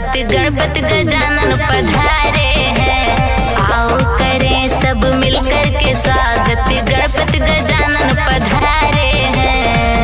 स्वागत गणपति गजानन पधारे हैं। आओ करें सब मिलकर के स्वागत गणपति गजानन पधारे हैं।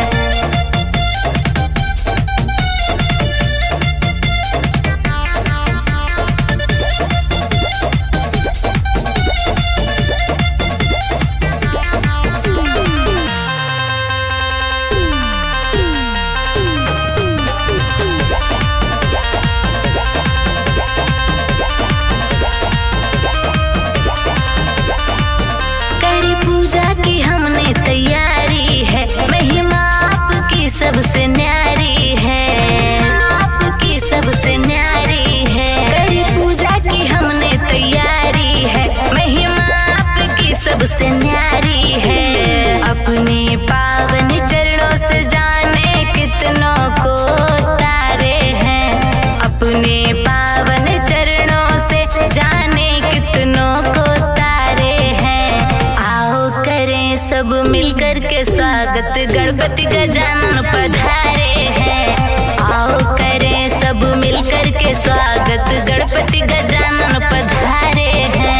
सबसे न्यारी है, आपकी सबसे न्यारी है। करी पूजा की हमने तैयारी है, महिमा आपकी सबसे न्यारी है। अपने पावन चरणों से जाने कितनों को तारे हैं। अपने पावन चरणों से जाने कितनों को तारे हैं। आओ करें सब मिलकर के स्वागत गणपति गजानन पधारे हैं। आओ करें सब मिलकर के स्वागत गणपति गजानन पधारे हैं।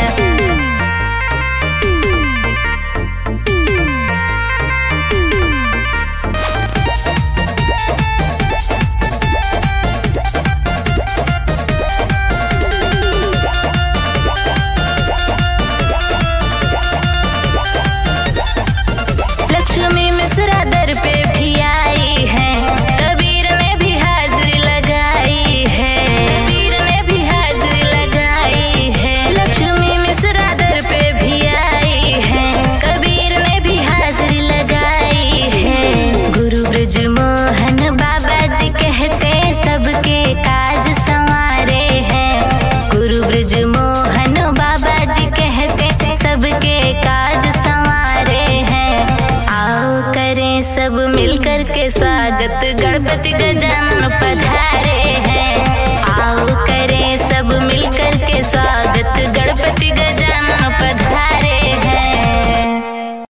लक्ष्मी मिश्रा दर पे भी आई है, कबीर ने भी हाजिरी लगाई है। कबीर ने भी हाजिरी लगाई है। लक्ष्मी मिश्रा दर पे भी आई है, कबीर ने भी हाजिरी लगाई है। गुरु ब्रजमोहन बाबा जी कहते सबके काज संवारे हैं। गुरु ब्रजमोहन बाबा जी कहते सबके काज संवारे हैं। आओ करें सब मिलकर के स्वागत गणपति गजानन पधारे